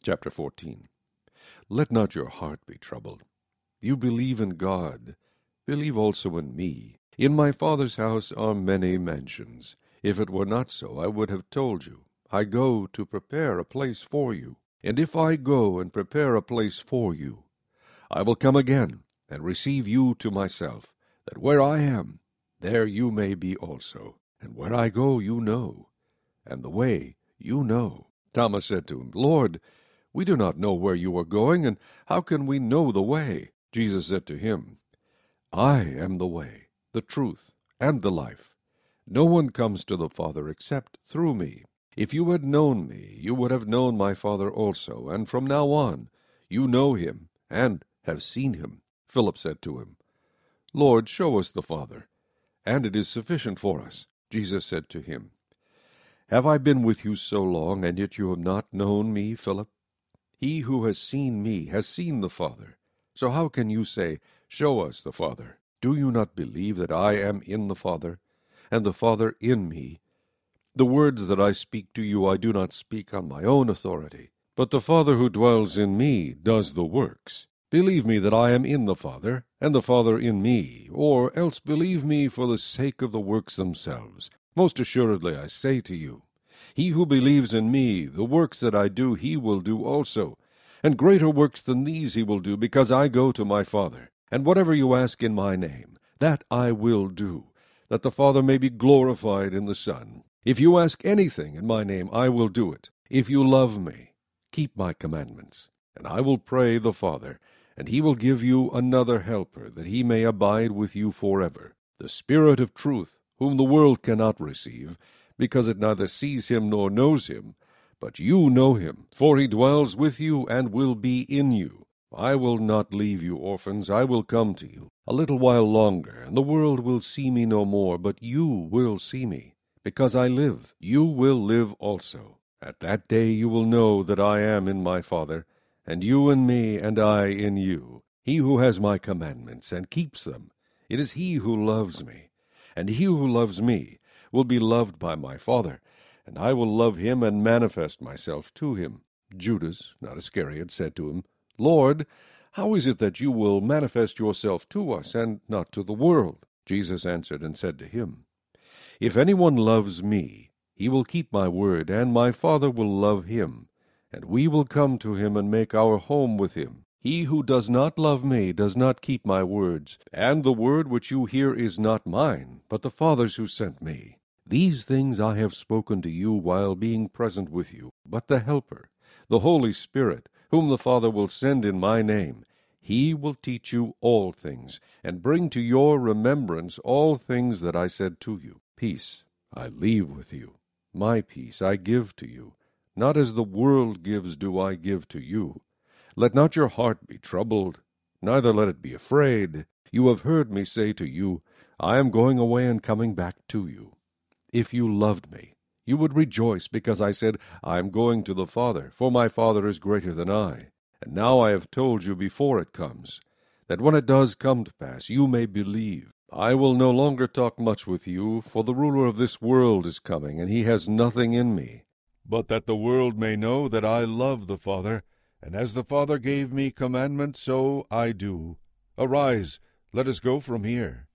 Chapter 14. Let not your heart be troubled. You believe in God, believe also in me. In my Father's house are many mansions. If it were not so, I would have told you. I go to prepare a place for you. And if I go and prepare a place for you, I will come again and receive you to myself, that where I am, there you may be also. And where I go you know, and the way you know. Thomas said to him, Lord, we do not know where you are going, and how can we know the way? Jesus said to him, I am the way, the truth, and the life. No one comes to the Father except through me. If you had known me, you would have known my Father also, and from now on you know him, and have seen him. Philip said to him, Lord, show us the Father, and it is sufficient for us. Jesus said to him, Have I been with you so long, and yet you have not known me, Philip? He who has seen me has seen the Father. So how can you say, Show us the Father? Do you not believe that I am in the Father, and the Father in me? The words that I speak to you I do not speak on my own authority, but the Father who dwells in me does the works. Believe me that I am in the Father, and the Father in me, or else believe me for the sake of the works themselves. Most assuredly I say to you, he who believes in me, the works that I do he will do also, and greater works than these he will do, because I go to my Father. And whatever you ask in my name, that I will do, that the Father may be glorified in the Son. If you ask anything in my name, I will do it. If you love me, keep my commandments. And I will pray the Father, and he will give you another helper, that he may abide with you forever, the Spirit of truth, whom the world cannot receive, because it neither sees him nor knows him. But you know him, for he dwells with you and will be in you. I will not leave you orphans, I will come to you. A little while longer, and the world will see me no more, but you will see me. Because I live, you will live also. At that day you will know that I am in my Father, and you in me, and I in you. He who has my commandments and keeps them, it is he who loves me. And he who loves me will be loved by my Father, and I will love him and manifest myself to him. Judas, not Iscariot, said to him, Lord, how is it that you will manifest yourself to us, and not to the world? Jesus answered and said to him, If anyone loves me, he will keep my word, and my Father will love him, and we will come to him and make our home with him. He who does not love me does not keep my words, and the word which you hear is not mine, but the Father's who sent me. These things I have spoken to you while being present with you. But the Helper, the Holy Spirit, whom the Father will send in my name, he will teach you all things, and bring to your remembrance all things that I said to you. Peace I leave with you, my peace I give to you. Not as the world gives do I give to you. Let not your heart be troubled, neither let it be afraid. You have heard me say to you, I am going away and coming back to you. If you loved me, you would rejoice because I said, I am going to the Father, for my Father is greater than I. And now I have told you before it comes, that when it does come to pass, you may believe. I will no longer talk much with you, for the ruler of this world is coming, and he has nothing in me. But that the world may know that I love the Father, and as the Father gave me commandment, so I do. Arise, let us go from here.